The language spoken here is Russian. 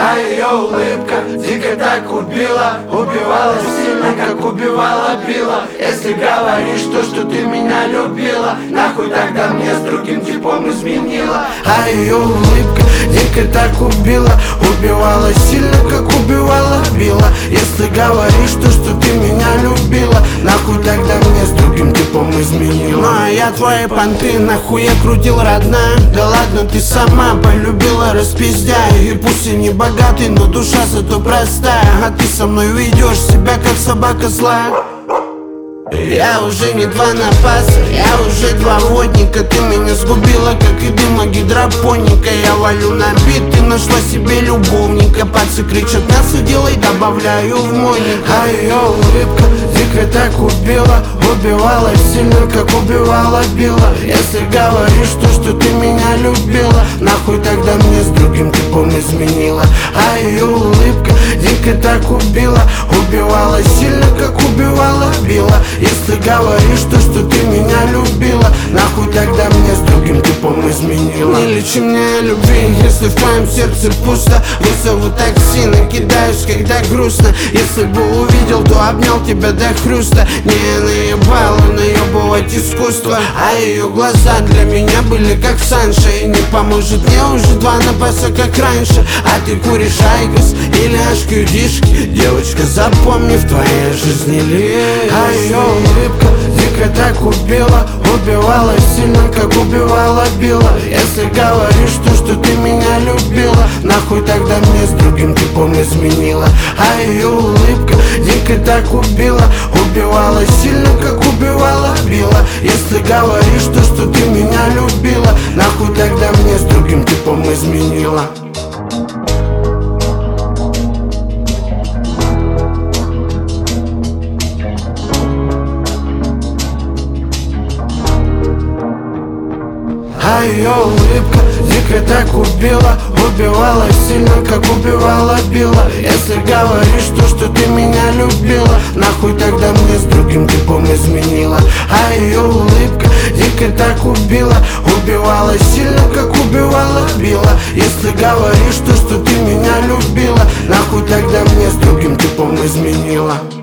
А ее улыбка дико так убила, убивала сильно, как убивала била. Если говоришь то, что ты меня любила, нахуй тогда мне с другим типом изменила. А ее улыбка дико так убила, убивала сильно, как убивала била. Если говоришь то, что ты меня любила, нахуй тогда мне с другим типом изменила. Ну а я твои понты нахуй я крутил, родная. Да ладно, ты сама полюбила, распиздяя. И пусть я не богатый, но душа зато простая. А ты со мной ведешь себя как собака злая. Я уже не два напаса, я уже два водника. Ты меня сгубила, как и дыма гидропоника. Я валю на бит, ты нашла себе любовника. Пальцы кричат, мясо делай, добавляю в мойник. А ее улыбка дико так убила, убивала сильно, как убивала била. Если говоришь то, что ты меня любила, нахуй тогда мне с другим типом изменила. А ее улыбка дико так убила, убивала сильно, как убивала била. Если говоришь то, что ты меня любила, нахуй тогда мне с другим типом изменила. Не лечи мне любви, если в твоем сердце пусто. Вызову такси, накидаюсь, когда грустно. Если бы увидел, то обнял тебя до хруста. Не наебала, наебывать искусство. А ее глаза для меня были как Санша. И не поможет мне уже два напаса, как раньше. А ты куришь айгос или ашкюдишки. Девочка, запомни, в твоей жизни лишь. А ее улыбка дико так убила, убивала сильно, как убивала била. Если говоришь то, что ты меня любила, нахуй тогда мне с другим типом изменила. А ее улыбка дико так убила, убивала сильно, как убивала била. Если говоришь то, что ты меня любила, нахуй тогда мне с другим типом изменила. А ее улыбка дико так убила, убивала сильно, как убивала била. Если говоришь то, что ты меня любила, нахуй тогда мне с другим типом изменила. А ее улыбка дико так убила, убивала сильно, как убивала била. Если говоришь то, что ты меня любила, нахуй тогда мне с другим типом изменила.